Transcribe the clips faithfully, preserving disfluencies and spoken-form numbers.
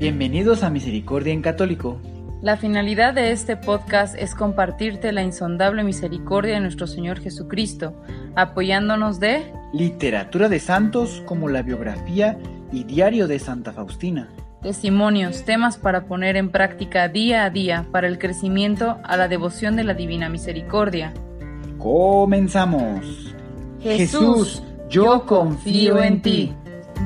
Bienvenidos a Misericordia en Católico. La finalidad de este podcast es compartirte la insondable misericordia de nuestro Señor Jesucristo, apoyándonos de literatura de santos como la biografía y diario de Santa Faustina, testimonios, temas para poner en práctica día a día para el crecimiento a la devoción de la Divina Misericordia. ¡Comenzamos! Jesús, yo confío en ti.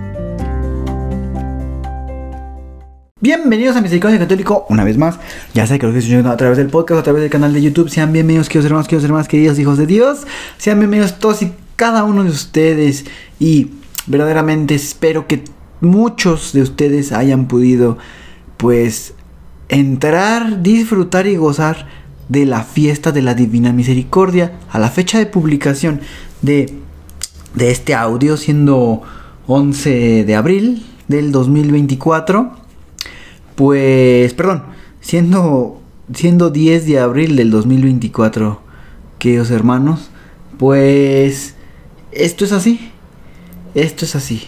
Bienvenidos a Misericordia Católico, una vez más. Ya sé que lo estoy escuchando a través del podcast, a través del canal de YouTube. Sean bienvenidos, queridos hermanos, queridos hermanos, queridos hijos de Dios. Sean bienvenidos todos y cada uno de ustedes. Y verdaderamente espero que muchos de ustedes hayan podido, pues, entrar, disfrutar y gozar de la fiesta de la Divina Misericordia. A la fecha de publicación de, de este audio, siendo once de abril del dos mil veinticuatro. Pues, perdón, siendo, siendo diez de abril del dos mil veinticuatro, queridos hermanos, pues esto es así, esto es así.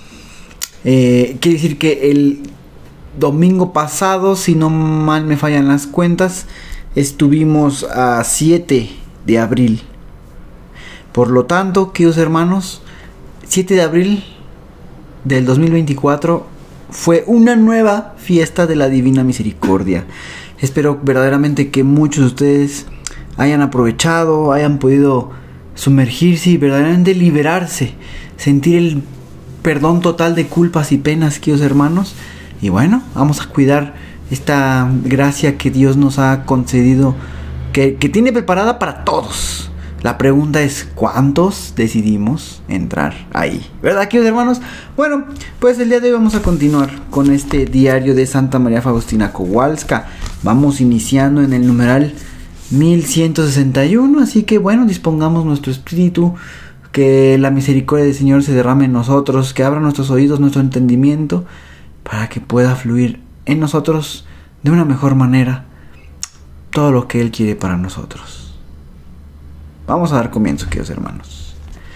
Eh, quiere decir que el domingo pasado, si no mal me fallan las cuentas, estuvimos a siete de abril. Por lo tanto, queridos hermanos, siete de abril del dos mil veinticuatro fue una nueva fiesta de la Divina Misericordia. Espero verdaderamente que muchos de ustedes hayan aprovechado, hayan podido sumergirse y verdaderamente liberarse, sentir el perdón total de culpas y penas, queridos hermanos. Y bueno, vamos a cuidar esta gracia que Dios nos ha concedido, que, que tiene preparada para todos. La pregunta es, ¿cuántos decidimos entrar ahí? ¿Verdad, queridos hermanos? Bueno, pues el día de hoy vamos a continuar con este diario de Santa María Faustina Kowalska. Vamos iniciando en el numeral mil ciento sesenta y uno, así que bueno, dispongamos nuestro espíritu, que la misericordia del Señor se derrame en nosotros, que abra nuestros oídos, nuestro entendimiento, para que pueda fluir en nosotros de una mejor manera todo lo que Él quiere para nosotros. Vamos a dar comienzo, queridos hermanos.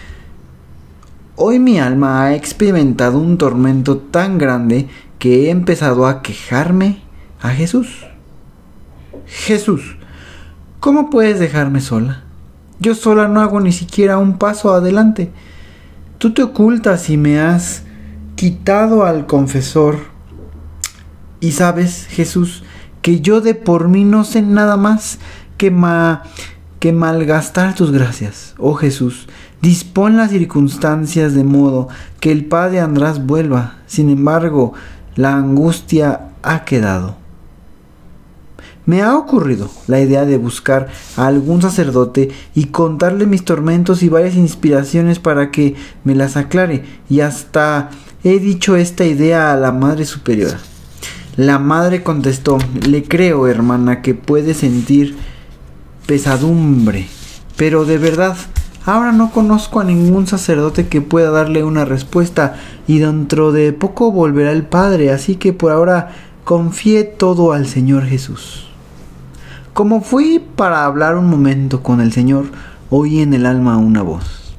Hoy mi alma ha experimentado un tormento tan grande que he empezado a quejarme a Jesús. Jesús, ¿cómo puedes dejarme sola? Yo sola no hago ni siquiera un paso adelante. Tú te ocultas y me has quitado al confesor. Y sabes, Jesús, que yo de por mí no sé nada más que ma... que malgastar tus gracias. Oh Jesús, dispón las circunstancias de modo que el padre András vuelva. Sin embargo, la angustia ha quedado. Me ha ocurrido la idea de buscar a algún sacerdote y contarle mis tormentos y varias inspiraciones para que me las aclare, y hasta he dicho esta idea a la Madre Superiora. La madre contestó: le creo, hermana, que puede sentir pesadumbre, pero de verdad ahora no conozco a ningún sacerdote que pueda darle una respuesta, y dentro de poco volverá el Padre, así que por ahora confíe todo al Señor Jesús. Como fui para hablar un momento con el Señor, oí en el alma una voz: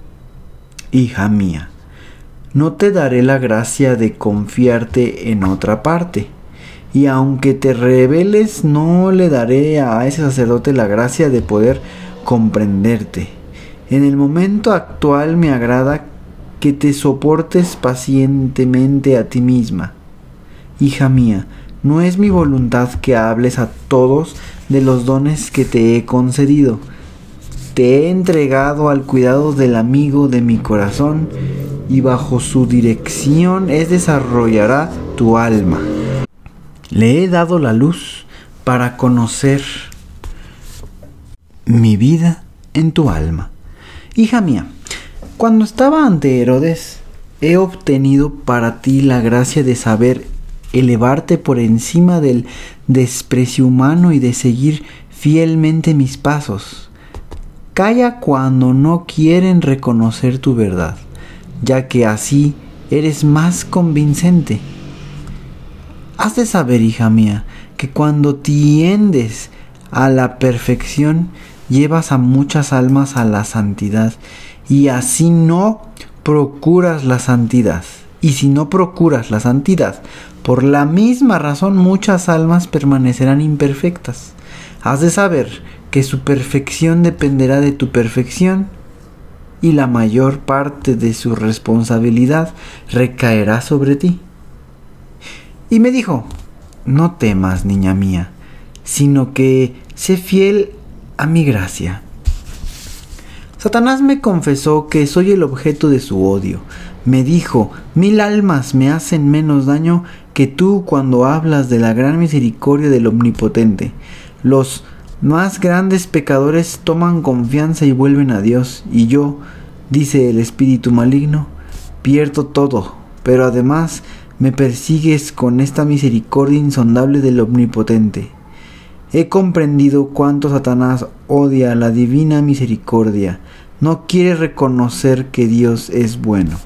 hija mía, no te daré la gracia de confiarte en otra parte. Y aunque te rebeles, no le daré a ese sacerdote la gracia de poder comprenderte. En el momento actual me agrada que te soportes pacientemente a ti misma. Hija mía, no es mi voluntad que hables a todos de los dones que te he concedido. Te he entregado al cuidado del amigo de mi corazón, y bajo su dirección es desarrollará tu alma. Le he dado la luz para conocer mi vida en tu alma. Hija mía, cuando estaba ante Herodes, he obtenido para ti la gracia de saber elevarte por encima del desprecio humano y de seguir fielmente mis pasos. Calla cuando no quieren reconocer tu verdad, ya que así eres más convincente. Has de saber, hija mía, que cuando tiendes a la perfección, llevas a muchas almas a la santidad, y así no procuras la santidad. Y si no procuras la santidad, por la misma razón muchas almas permanecerán imperfectas. Has de saber que su perfección dependerá de tu perfección, y la mayor parte de su responsabilidad recaerá sobre ti. Y me dijo: no temas, niña mía, sino que sé fiel a mi gracia. Satanás me confesó que soy el objeto de su odio. Me dijo: mil almas me hacen menos daño que tú cuando hablas de la gran misericordia del Omnipotente. Los más grandes pecadores toman confianza y vuelven a Dios, y yo, dice el espíritu maligno, pierdo todo, pero además me persigues con esta misericordia insondable del Omnipotente. He comprendido cuánto Satanás odia la divina misericordia. No quiere reconocer que Dios es bueno.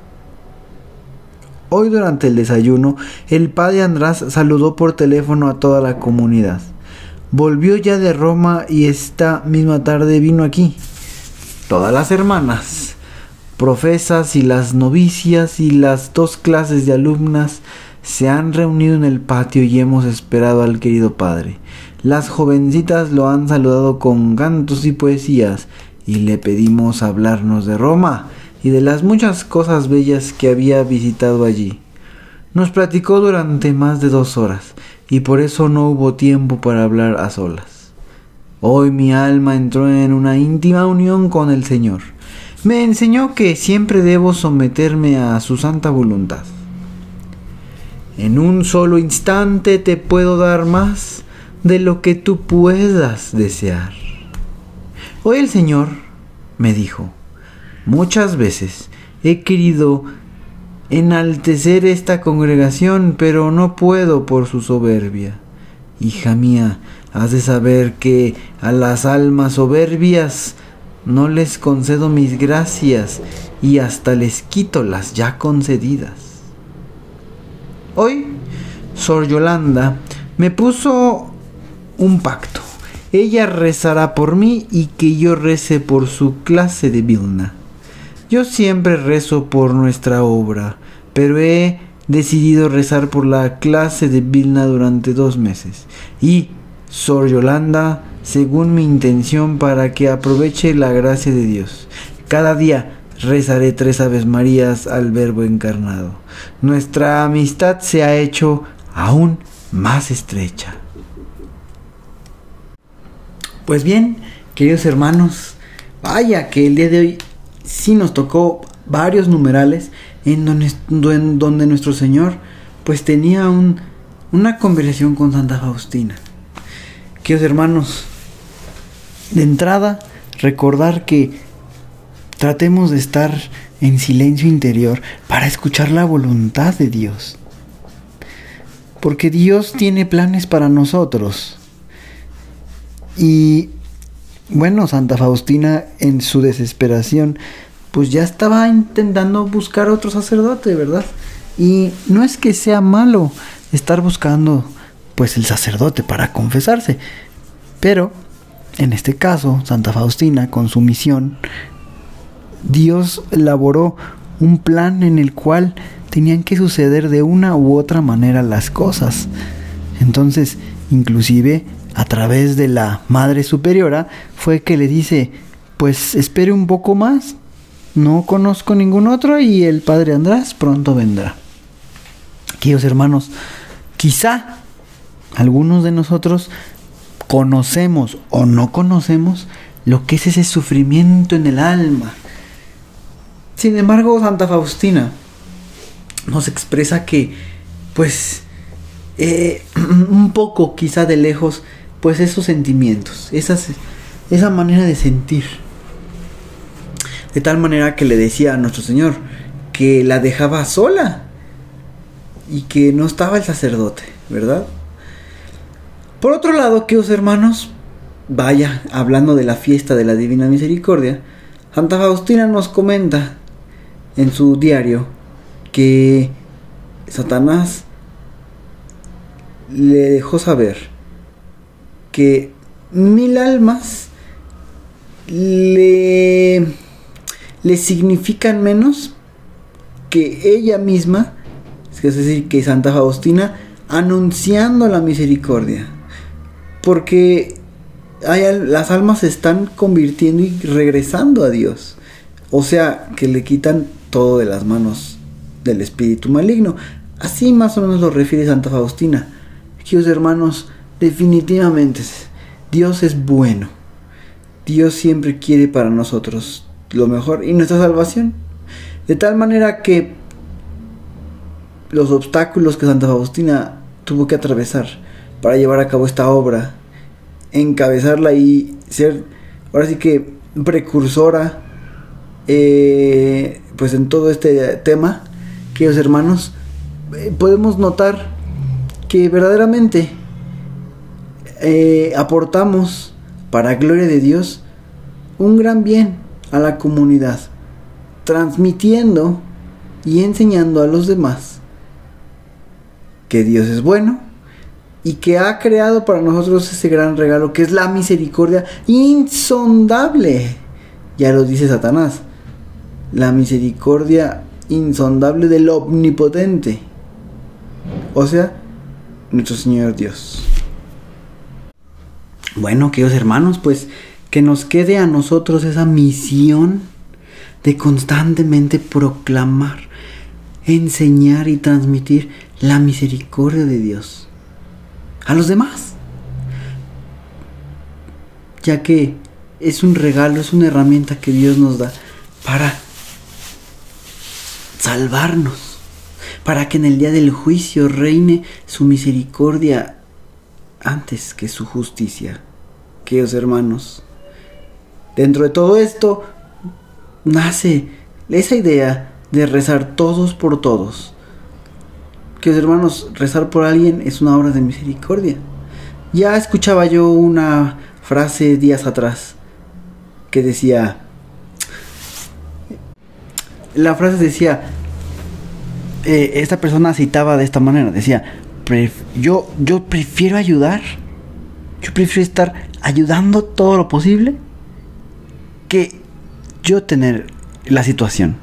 Hoy durante el desayuno, el padre András saludó por teléfono a toda la comunidad. Volvió ya de Roma y esta misma tarde vino aquí. Todas las hermanas, profesas y las novicias y las dos clases de alumnas se han reunido en el patio y hemos esperado al querido padre. Las jovencitas lo han saludado con cantos y poesías y le pedimos hablarnos de Roma y de las muchas cosas bellas que había visitado allí. Nos platicó durante más de dos horas y por eso no hubo tiempo para hablar a solas. Hoy mi alma entró en una íntima unión con el Señor. Me enseñó que siempre debo someterme a su santa voluntad. En un solo instante te puedo dar más de lo que tú puedas desear. Hoy el Señor me dijo: muchas veces he querido enaltecer esta congregación, pero no puedo por su soberbia. Hija mía, has de saber que a las almas soberbias no les concedo mis gracias y hasta les quito las ya concedidas. Hoy, Sor Yolanda me puso un pacto. Ella rezará por mí y que yo rece por su clase de Vilna. Yo siempre rezo por nuestra obra, pero he decidido rezar por la clase de Vilna durante dos meses. Y, Sor Yolanda, según mi intención, para que aproveche la gracia de Dios, cada día rezaré tres Aves Marías al Verbo encarnado. Nuestra amistad se ha hecho aún más estrecha. Pues bien, queridos hermanos, vaya que el día de hoy sí nos tocó varios numerales en donde, en donde nuestro Señor pues tenía un, una conversación con Santa Faustina. Queridos hermanos, de entrada recordar que tratemos de estar en silencio interior para escuchar la voluntad de Dios, porque Dios tiene planes para nosotros. Y bueno, Santa Faustina en su desesperación pues ya estaba intentando buscar otro sacerdote, ¿verdad? Y no es que sea malo estar buscando pues el sacerdote para confesarse, pero en este caso Santa Faustina, con su misión, Dios elaboró un plan en el cual tenían que suceder de una u otra manera las cosas. Entonces, inclusive a través de la Madre Superiora fue que le dice: pues espere un poco más, no conozco ningún otro y el Padre András pronto vendrá. Queridos hermanos, quizá algunos de nosotros conocemos o no conocemos lo que es ese sufrimiento en el alma. Sin embargo, Santa Faustina nos expresa que pues eh, un poco quizá de lejos pues esos sentimientos, esas, esa manera de sentir, de tal manera que le decía a nuestro Señor que la dejaba sola y que no estaba el sacerdote, ¿verdad? Por otro lado, queridos hermanos, vaya, hablando de la fiesta de la Divina Misericordia, Santa Faustina nos comenta en su diario que Satanás le dejó saber que mil almas le, le significan menos que ella misma, es decir, que Santa Faustina, anunciando la misericordia, porque hay, las almas se están convirtiendo y regresando a Dios, o sea, que le quitan todo de las manos del espíritu maligno. Así más o menos lo refiere Santa Faustina. Queridos hermanos, definitivamente Dios es bueno. Dios siempre quiere para nosotros lo mejor y nuestra salvación. De tal manera que los obstáculos que Santa Faustina tuvo que atravesar para llevar a cabo esta obra, encabezarla y ser, ahora sí que precursora, eh, pues en todo este tema, queridos hermanos, eh, podemos notar que verdaderamente eh, aportamos para gloria de Dios un gran bien a la comunidad, transmitiendo y enseñando a los demás que Dios es bueno y que ha creado para nosotros ese gran regalo que es la misericordia insondable. Ya lo dice Satanás, la misericordia insondable del omnipotente, o sea, nuestro Señor Dios. Bueno, queridos hermanos, pues que nos quede a nosotros esa misión de constantemente proclamar, enseñar y transmitir la misericordia de Dios a los demás, ya que es un regalo, es una herramienta que Dios nos da para salvarnos, para que en el día del juicio reine su misericordia antes que su justicia. Queridos hermanos, dentro de todo esto nace esa idea de rezar todos por todos. Queridos hermanos, rezar por alguien es una obra de misericordia. Ya escuchaba yo una frase días atrás que decía, la frase decía, eh, esta persona citaba de esta manera, decía, pref- yo, yo prefiero ayudar, yo prefiero estar ayudando todo lo posible que yo tener la situación.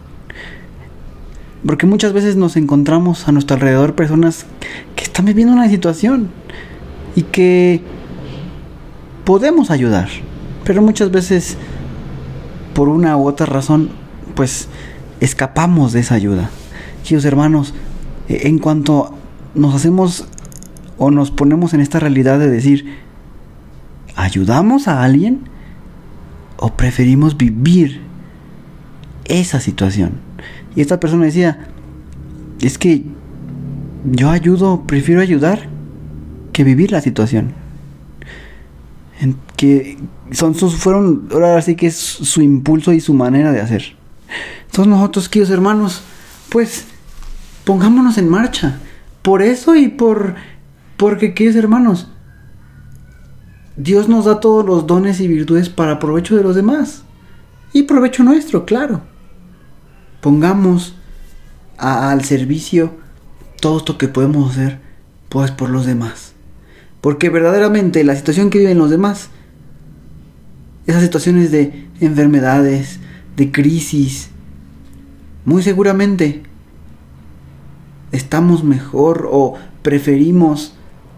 Porque muchas veces nos encontramos a nuestro alrededor personas que están viviendo una situación y que podemos ayudar, pero muchas veces por una u otra razón pues escapamos de esa ayuda. Queridos hermanos, en cuanto nos hacemos o nos ponemos en esta realidad de decir, ¿ayudamos a alguien o preferimos vivir esa situación? Y esta persona decía, es que yo ayudo, prefiero ayudar que vivir la situación. En que son sus, fueron, ahora sí que es su impulso y su manera de hacer. Entonces nosotros, queridos hermanos, pues pongámonos en marcha. Por eso y por, porque, queridos hermanos, Dios nos da todos los dones y virtudes para provecho de los demás. Y provecho nuestro, claro. Pongamos a, al servicio todo esto que podemos hacer, pues por los demás. Porque verdaderamente la situación que viven los demás, esas situaciones de enfermedades, de crisis, muy seguramente estamos mejor o preferimos,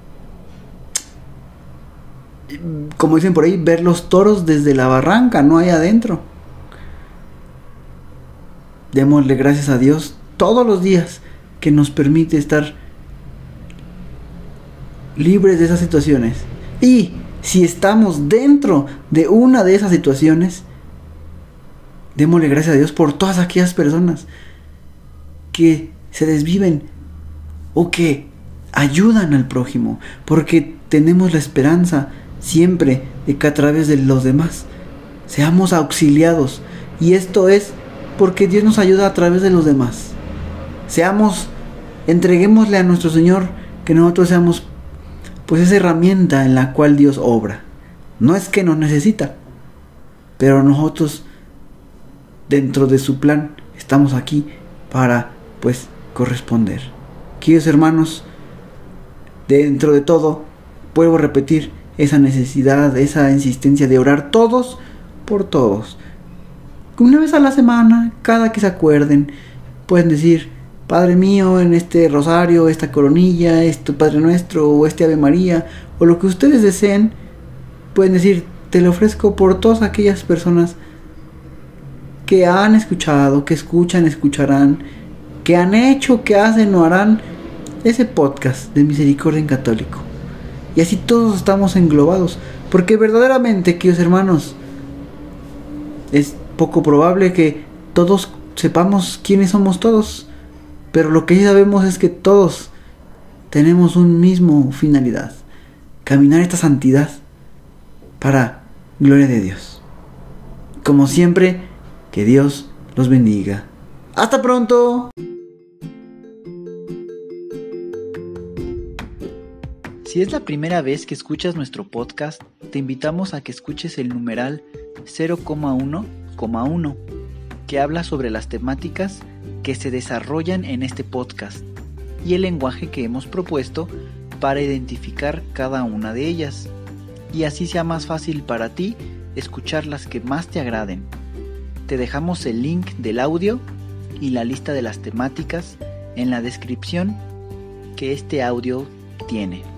como dicen por ahí, ver los toros desde la barranca, no ahí adentro. Démosle gracias a Dios todos los días que nos permite estar libres de esas situaciones. Y si estamos dentro de una de esas situaciones, démosle gracias a Dios por todas aquellas personas que se desviven o que ayudan al prójimo, porque tenemos la esperanza siempre de que a través de los demás seamos auxiliados. Y esto es porque Dios nos ayuda a través de los demás. Seamos, entreguémosle a nuestro Señor que nosotros seamos pues esa herramienta en la cual Dios obra. No es que nos necesita, pero nosotros dentro de su plan estamos aquí para pues corresponder. Queridos hermanos, dentro de todo, vuelvo a repetir esa necesidad, esa insistencia de orar todos por todos. Una vez a la semana, cada que se acuerden, pueden decir: Padre mío, en este rosario, esta coronilla, este Padre Nuestro, o este Ave María, o lo que ustedes deseen. Pueden decir: te lo ofrezco por todas aquellas personas que han escuchado, que escuchan, escucharán, que han hecho, que hacen o harán ese podcast de Misericordia en Católico. Y así todos estamos englobados, porque verdaderamente, queridos hermanos, es poco probable que todos sepamos quiénes somos todos, pero lo que sí sabemos es que todos tenemos un mismo finalidad: caminar esta santidad para gloria de Dios. Como siempre, que Dios los bendiga. ¡Hasta pronto! Si es la primera vez que escuchas nuestro podcast, te invitamos a que escuches el numeral cero coma uno coma uno, que habla sobre las temáticas que se desarrollan en este podcast y el lenguaje que hemos propuesto para identificar cada una de ellas, y así sea más fácil para ti escuchar las que más te agraden. Te dejamos el link del audio y la lista de las temáticas en la descripción que este audio tiene.